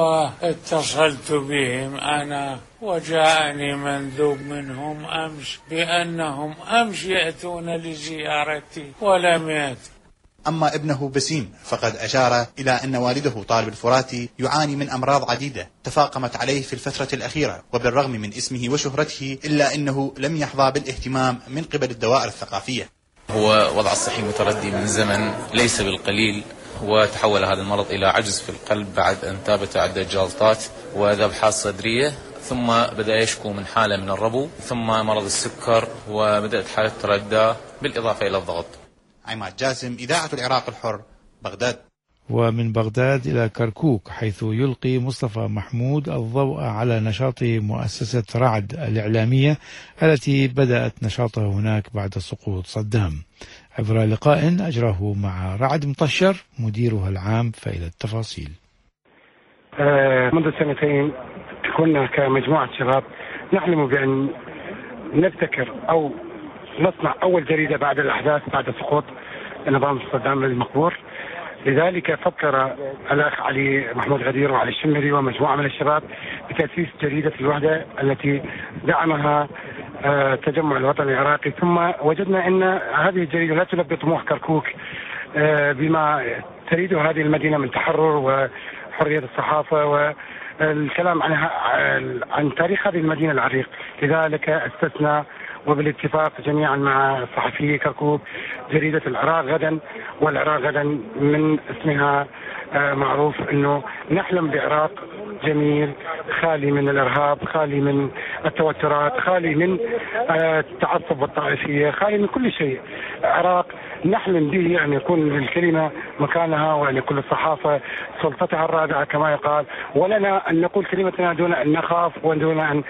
واتصلت بهم أنا، وجاءني مندوب منهم أمس بأنهم أمس يأتون لزيارتي ولم يأتوا. أما ابنه بسيم فقد أشار إلى أن والده طالب الفراتي يعاني من أمراض عديدة تفاقمت عليه في الفترة الأخيرة، وبالرغم من اسمه وشهرته إلا أنه لم يحظى بالاهتمام من قبل الدوائر الثقافية. هو وضع الصحي متردي من زمن ليس بالقليل، وتحول هذا المرض إلى عجز في القلب بعد أن ثابت عدة جلطات وذبحات صدرية، ثم بدأ يشكو من حالة من الربو، ثم مرض السكر، وبدأت حالة تردى بالإضافة إلى الضغط. عماد جاسم، إذاعة العراق الحر، بغداد. ومن بغداد إلى كركوك، حيث يلقي مصطفى محمود الضوء على نشاط مؤسسة رعد الإعلامية التي بدأت نشاطها هناك بعد سقوط صدام، عبر لقاء أجراه مع رعد مطشر مديرها العام. فإلى التفاصيل. منذ 2 كنا كمجموعة شباب نحلم بأن نبتكر أو نصنع أول جريدة بعد الأحداث بعد سقوط نظام صدام المقبور. لذلك فكر الأخ علي محمود غدير وعلي الشمري ومجموعة من الشباب بتأسيس جريدة الوحدة التي دعمها التجمع الوطني العراقي. ثم وجدنا أن هذه الجريدة لا تلبي طموح كركوك بما تريده هذه المدينة من تحرر وحرية الصحافة والكلام عن تاريخ هذه المدينة العريق. لذلك استثنى وبالاتفاق جميعا مع صحفي كركوك جريدة العراق غدا. والعراق غدا من اسمها معروف أنه نحلم بعراق جميل خالي من الإرهاب، خالي من التوترات، خالي من التعصب والطائفية، خالي من كل شيء. عراق نحلم به أن يكون للكلمة مكانها، وأن يكون الصحافة سلطتها الرابعة كما يقال، ولنا أن نقول كلمتنا دون أن نخاف ودون أن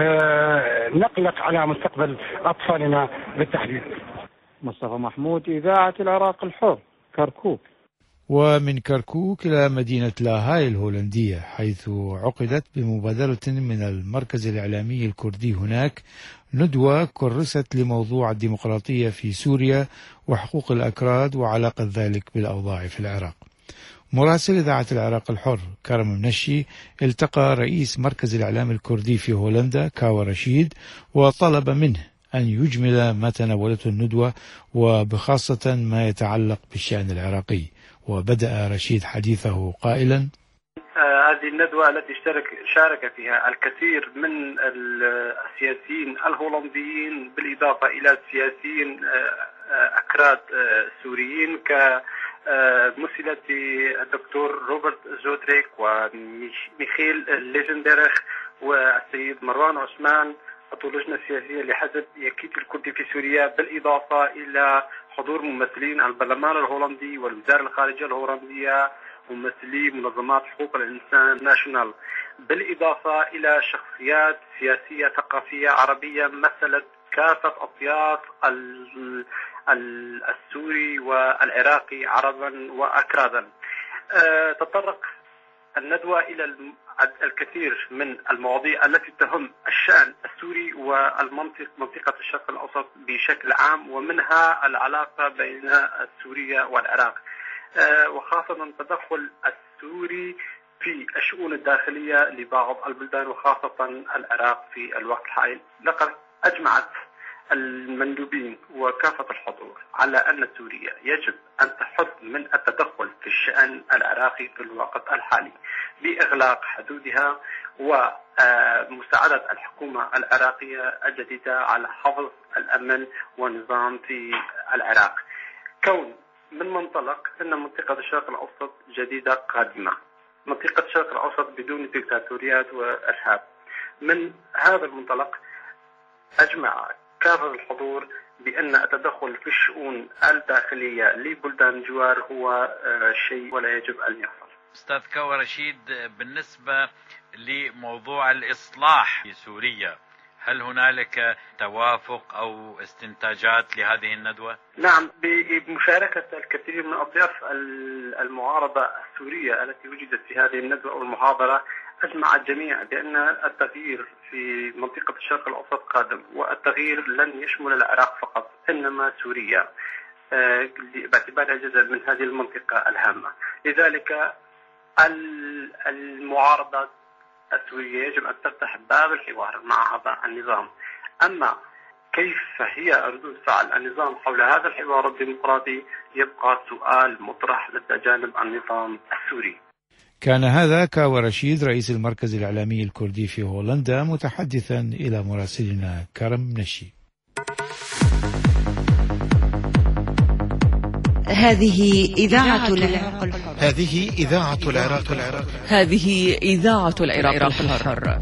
نقلق على مستقبل أطفالنا بالتحديد. مصطفى محمود، إذاعة العراق الحر، كركوك. ومن كركوك إلى مدينة لاهاي الهولندية، حيث عقدت بمبادرة من المركز الإعلامي الكردي هناك ندوة كرست لموضوع الديمقراطية في سوريا وحقوق الأكراد وعلاقة ذلك بالأوضاع في العراق. مراسل إذاعة العراق الحر كرم منشي التقى رئيس مركز الإعلام الكردي في هولندا كاوى رشيد وطلب منه أن يجمل ما تناولته الندوة وبخاصة ما يتعلق بالشأن العراقي. وبدأ رشيد حديثه قائلا: هذه الندوة التي شارك فيها الكثير من السياسيين الهولنديين بالإضافة إلى السياسيين أكراد سوريين كمثلة الدكتور روبرت زودريك وميخيل ليزندرخ والسيد مروان عثمان عضو اللجنة السياسية لحزب يكيت الكردي في سوريا، بالإضافة إلى حضور ممثلين البرلمان الهولندي والوزارة الخارجية الهولندية وممثلي منظمات حقوق الإنسان ناشونال، بالإضافة إلى شخصيات سياسية ثقافية عربية مثلت كافة أطياف السوري والعراقي عربا وأكرادا. تطرق الندوة إلى الكثير من المواضيع التي تهم الشأن السوري ومنطقة الشرق الأوسط بشكل عام، ومنها العلاقة بين سوريا والعراق، وخاصة التدخل السوري في الشؤون الداخلية لبعض البلدان وخاصة العراق في الوقت الحالي. لقد أجمعت المندوبين وكافة الحضور على أن سوريا يجب أن تحد من التدخل في الشأن العراقي في الوقت الحالي بإغلاق حدودها ومساعدة الحكومة العراقية الجديدة على حفظ الأمن والنظام في العراق، كون من منطلق أن منطقة الشرق الأوسط جديدة قادمة، منطقة الشرق الأوسط بدون ديكتاتوريات وإرهاب. من هذا المنطلق أجمع كافة الحضور بأن التدخل في الشؤون الداخلية لبلدان الجوار هو شيء ولا يجب أن يحصل. أستاذ كاوى رشيد، بالنسبة لموضوع الإصلاح في سوريا، هل هنالك توافق أو استنتاجات لهذه الندوة؟ نعم، بمشاركة الكثير من أطياف المعارضة السورية التي وجدت في هذه الندوة أو المحاضرة، أجمع الجميع بأن التغيير في منطقة الشرق الأوسط قادم، والتغيير لن يشمل العراق فقط إنما سوريا باعتبارها جزء من هذه المنطقة الهامة. لذلك المعارضة السورية يجب أن تفتح باب الحوار مع هذا النظام. أما كيف هي ردود فعل النظام حول هذا الحوار الديمقراطي يبقى سؤال مطرح لدى جانب النظام السوري. كان هذا كاوى رشيد رئيس المركز الإعلامي الكردي في هولندا متحدثا إلى مراسلنا كرم نشي. هذه إذاعة العراق الحر. هذه إذاعة العراق الحر. هذه إذاعة العراق الحر.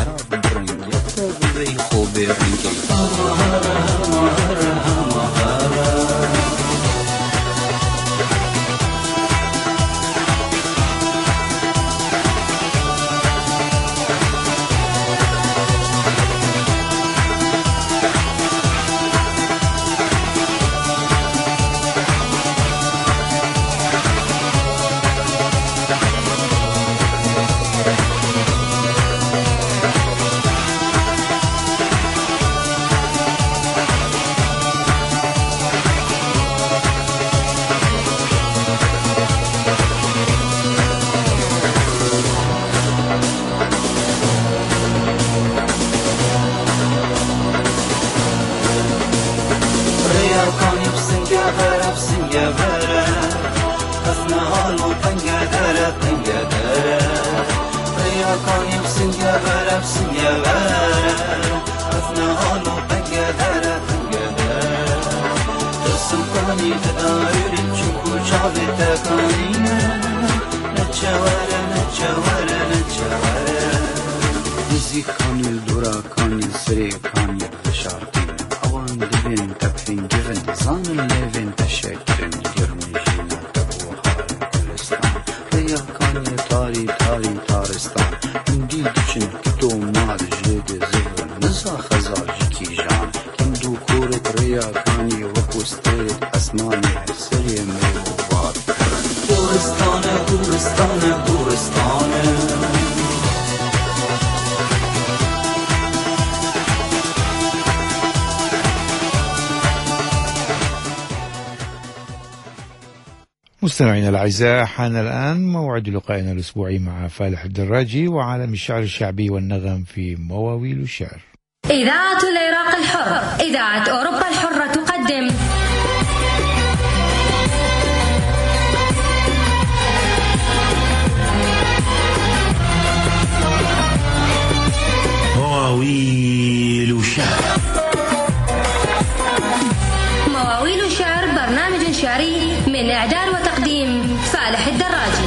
Mahara بتكانينا نتشوارا دزی کانی دورا کانی سری کانی فشارتینا اوان دبین تکفین جفن زانن لبین تشکرن گرمیجینا تبو خارن کلستان ریا کانی تاری تارستان اندی دچن کتو مال جلد زهر نزا خزار جکی جان کم دو کورت ریا کانی وکوستیت اسمانی سری میو باد دورستانه مستمعينا الأعزاء، حان الآن موعد لقائنا الأسبوعي مع فالح الدراجي وعالم الشعر الشعبي والنغم في مواويل الشعر. إذاعة العراق الحر، إذاعة أوروبا الحرة تقدم مواويل شعر. مواويل شعر، برنامج شعري من إعداد وتقديم فالح الدراجي.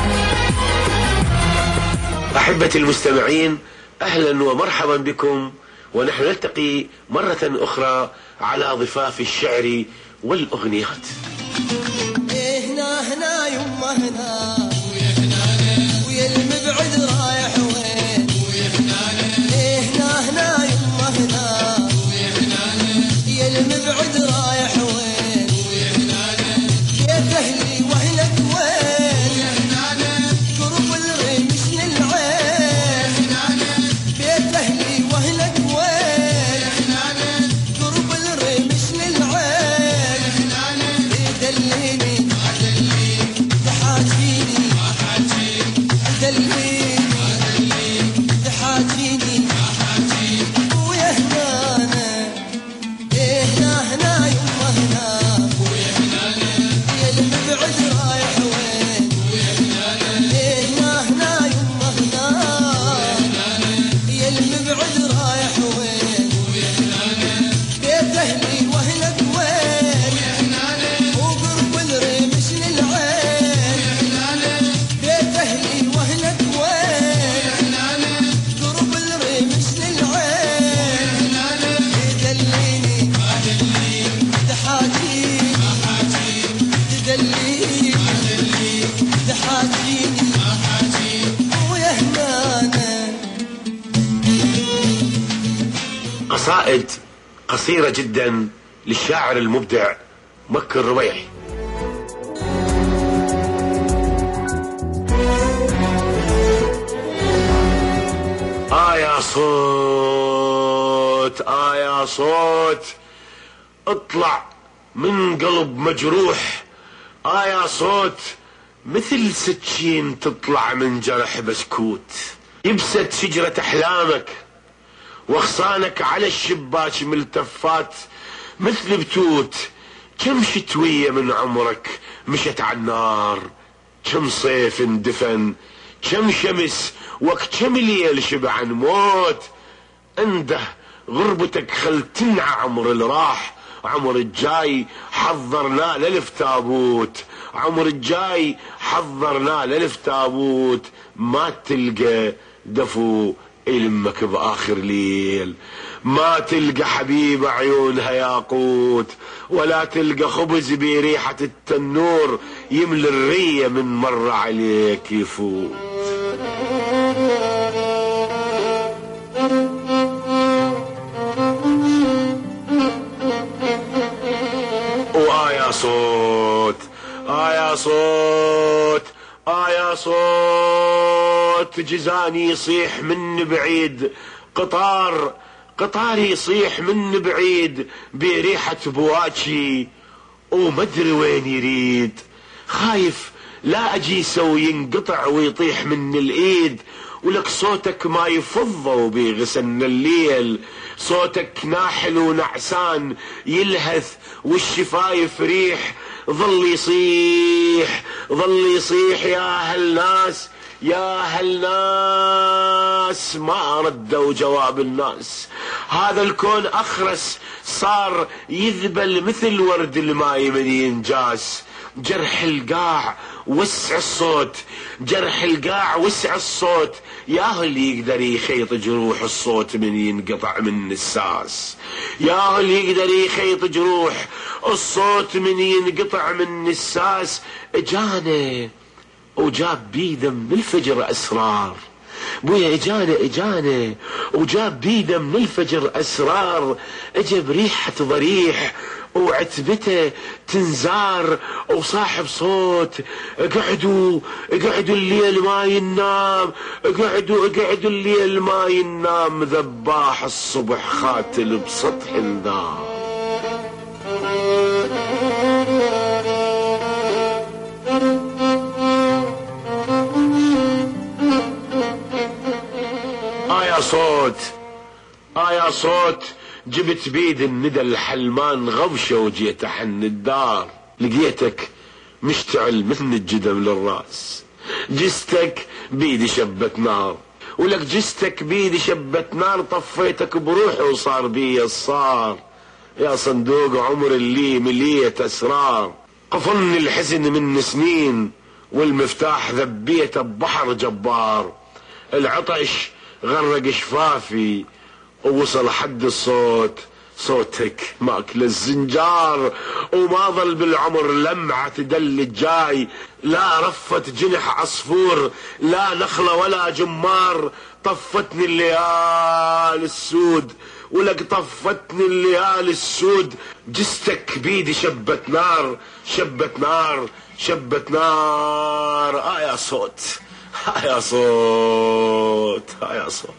أحبتي المستمعين، أهلا ومرحبا بكم، ونحن نلتقي مرة أخرى على ضفاف الشعر والأغنيات. هنا يما هنا ويا المبعد رايح وين، هنا يما هنا ويا المبعد رايح وين، بيت أهلي وأهلك وين، قرب الرمش للعين، بيت أهلي وأهلك وين، قرب الرمش للعين، دليني تحاجيني دليني تحاجيني ويا هنا هنا يما هنا يا المبعد رايح وين، هنا يما هنا يا المبعد رايح وين، بيت أهلي وأهلك وين، وقرب الرمش للعين، بيت أهلي وأهلك وين، قرب الرمش للعين، دليني تحاجيني تدليني تحاجيني ويا هنا. قصائد قصيرة جدا للشاعر المبدع مكي الربيعي. يا صوت يا صوت اطلع من قلب مجروح، يا صوت مثل سكين تطلع من جرح بسكوت، يبست شجرة احلامك واغصانك على الشباك ملتفات مثل بتوت، كم شتوية من عمرك مشت على النار، كم صيف اندفن، كم شمس وكم ليل شبع موت، انده غربتك خل تنعى عمر اللي راح، عمر الجاي حضرنا للف تابوت، عمر الجاي حضرنا للف تابوت، ما تلقى دفو يلمك بآخر ليل، ما تلقى حبيب عيونها ياقوت، ولا تلقى خبز بريحة التنور يملي الرية من مر عليك يفوت. وآيا صوت يا صوت يا صوت جزاني يصيح من بعيد، قطار يصيح من بعيد بريحة بواكي ومدري وين يريد، خايف لا اجيسه وينقطع ويطيح من الايد، ولك صوتك ما يفض وبيغسلنا الليل، صوتك ناحل ونعسان يلهث والشفايف ريح، ظل يصيح يا هالناس يا هالناس، ما ردوا جواب الناس، هذا الكون أخرس صار يذبل مثل ورد الماي من ينجاس، جرح القاع وسع الصوت، جرح القاع وسع الصوت، يا اللي يقدر يخيط جروح الصوت من ينقطع من الساس، يا اللي يقدر يخيط جروح الصوت من ينقطع من الساس. اجانا وجاب بيده من الفجر اسرار، بويا اجانا وجاب بيده من الفجر اسرار، اجى بريحة ضريح وعتبته تنزار وصاحب صوت. اقعدوا الليل ما ينام، اقعدوا الليل ما ينام، ذباح الصبح خاتل بسطح النار. يا صوت جبت بيد الندى الحلمان غوشة وجيت احن الدار، لقيتك مشتعل مثل الجدم للراس، جستك بيدي شبت نار، ولك جستك بيدي شبت نار، طفيتك بروحي وصار بي الصار. يا صندوق عمر اللي مليت اسرار، قفلني الحزن من سنين والمفتاح ذبيته ببحر جبار، العطش غرق شفافي ووصل حد الصوت، صوتك ماكل الزنجار، وما ظل بالعمر لمعة تدل جاي، لا رفت جنح عصفور لا نخلة ولا جمار، طفتني الليالي السود ولك طفتني الليالي السود، جستك بيدي شبت نار شبت نار شبت نار. يا صوت يا صوت يا صوت.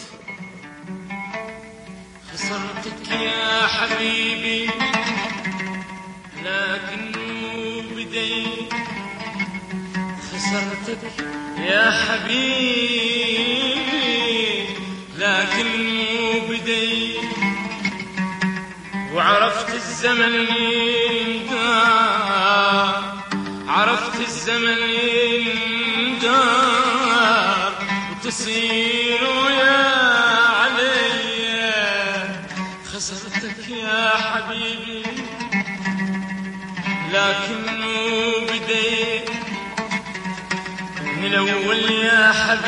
خسرتك يا حبيبي لكنه بدي، خسرتك يا حبيبي لكنه بدي، وعرفت الزمن يندار، عرفت الزمن يندار، وتصير يا خسرتك يا حبيبي لكنه بدي، من الأول يا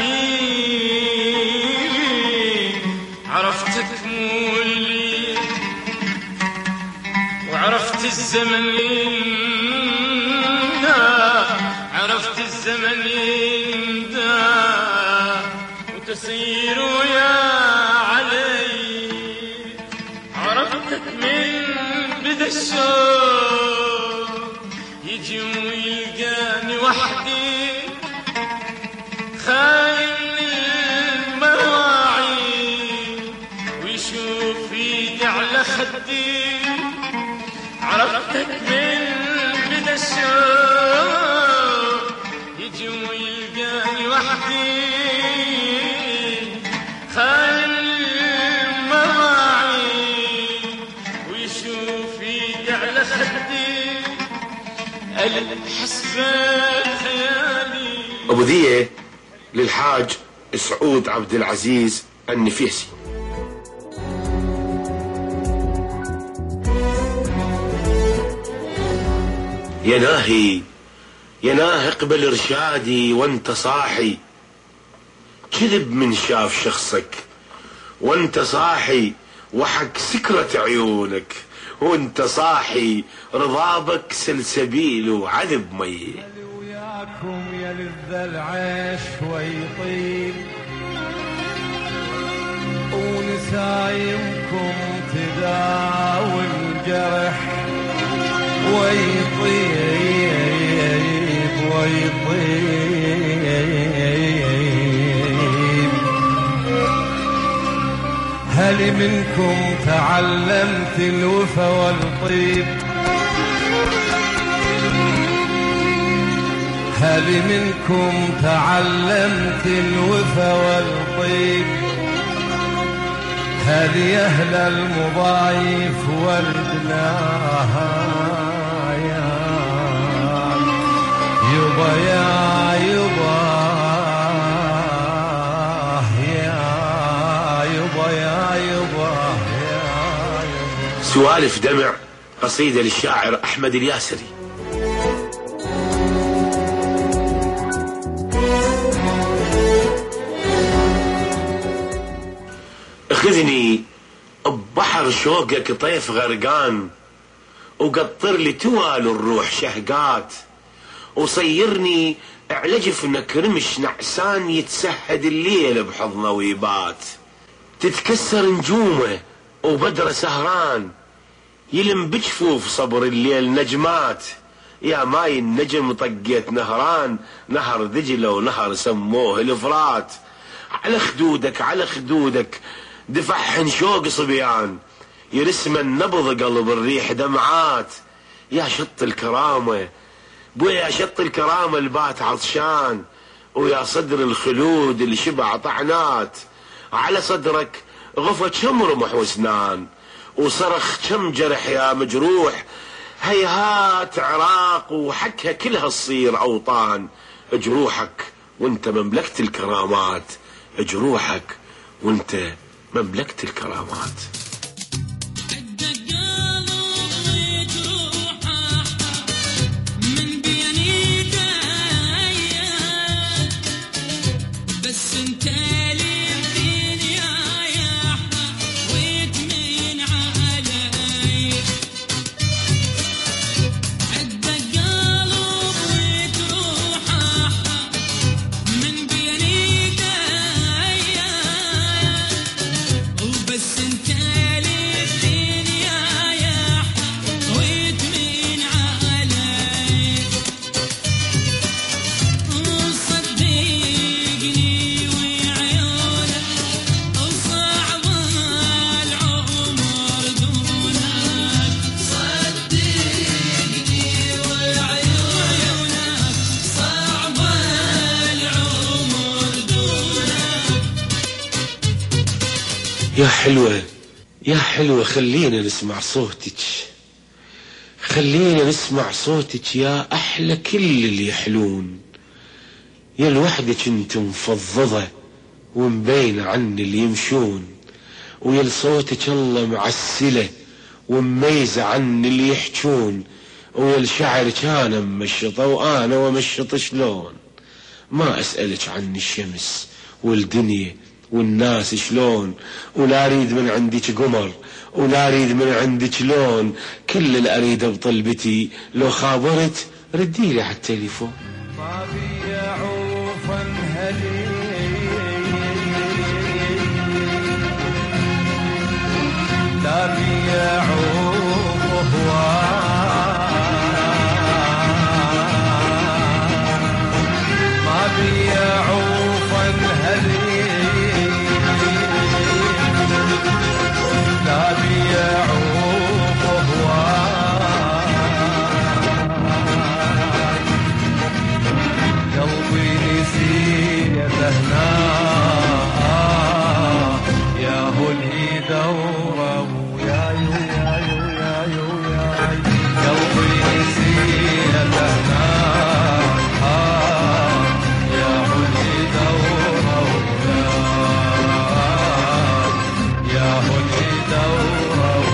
حبيبي عرفتك مولي، وعرفت الزمن عرفت الزمن وتصير يا من بدا الشوق يجي ويلقاني وحدي، خاين المواعيد ويشوف ايدي على خدي، عرفتك من بدا الشوق يجي ويلقاني وحدي، خاين أبو ذيه للحاج سعود عبد العزيز النفيسي. يا ناهي اقبل ارشادي وانت صاحي، كذب من شاف شخصك وانت صاحي، وحق سكرة عيونك وانت صاحي، رضابك سلسبيل وعذب مي. وياكم يا لذ العيش ويطيب، ونسايمكم تداوي الجرح ويطيب ويطيب. هل منكم تعلمت الوفا والطيب؟ هل منكم تعلمت الوفا والطيب؟ هذه أهل المضايف والبلايا، يبا يا يبا سوالف دمع، قصيدة للشاعر أحمد الياسري. خذني ببحر شوقك طيف غرقان، وقطر لي توال الروح شهقات، وصيرني على جفنك رمش نعسان يتسهد الليل بحضنه ويبات. تتكسر نجومه وبدره سهران، يلم بجفوف صبر الليل نجمات. يا ماي النجم طقيت نهران، نهر دجلة ونهر سموه الفرات. على خدودك على خدودك دفعهن شوق صبيان، يرسم النبض قلب الريح دمعات. يا شط الكرامة بويا شط الكرامة البات عطشان، ويا صدر الخلود اللي شبع طعنات. على صدرك غفة كم رمح وسنان، وصرخ كم جرح يا مجروح. هيهات عراق وحكها كلها تصير أوطان. جروحك وانت مملكة الكرامات، جروحك وانت مملكة الكرامات. يا حلوة يا حلوة خلينا نسمع صوتك، خلينا نسمع صوتك يا أحلى كل اللي يحلون. يا لوحدك انت مفضضة ومبينة عن اللي يمشون، ويا لصوتك الله معسلة ومميزة عن اللي يحجون. ويا لشعرك أنا ممشطة وأنا ومشط شلون. ما أسألك عن الشمس والدنيا والناس شلون، ولا اريد من عندك قمر ولا اريد من عندك لون. كل اللي اريده بطلبتي لو خابرت رديلي على التليفون. ما بي عوفا هلي لا بي عوف ما بي عوفا هلي لا بيعوف قلبي نسيت هناء يا هو اللي دوره ويا قلبي نسيت هناء يا هو اللي دوره يا هو اللي دوره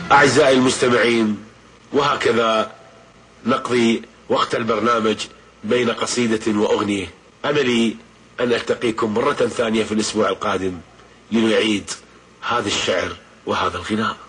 أعزائي المستمعين، وهكذا نقضي وقت البرنامج بين قصيدة وأغنية. أملي أن ألتقيكم مرة ثانية في الأسبوع القادم لنعيد هذا الشعر وهذا الغناء.